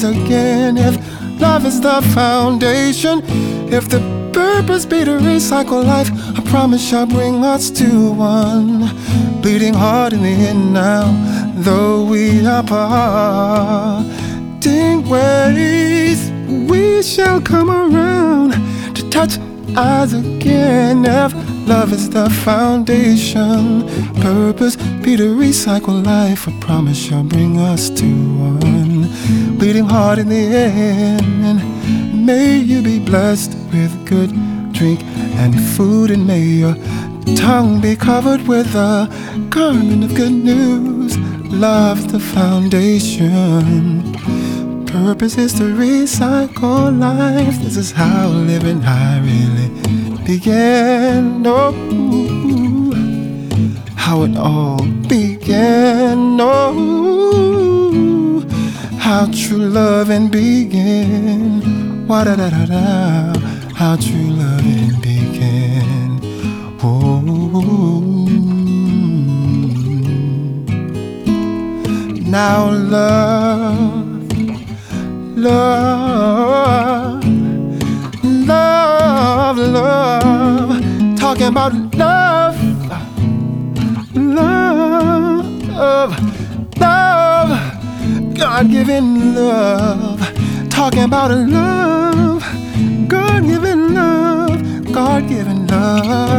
eyes again. If love is the foundation, if the purpose be to recycle life, I promise shall bring us to one. Bleeding heart in the end now, though we are parting ways, we shall come around to touch eyes again. If love is the foundation, purpose be to recycle life, I promise shall bring us to one. Bleeding heart in the end, may you be blessed with good drink and food, and may your tongue be covered with a garment of good news. Love's the foundation, purpose is to recycle life. This is how living I really began. Oh, how it all began. Oh, how true loving began. Wa-da-da-da-da, how true loving began. Oh, now love, love, love, love, talking about love, love, love, God-given love, talking about love, God-given love, God-given love.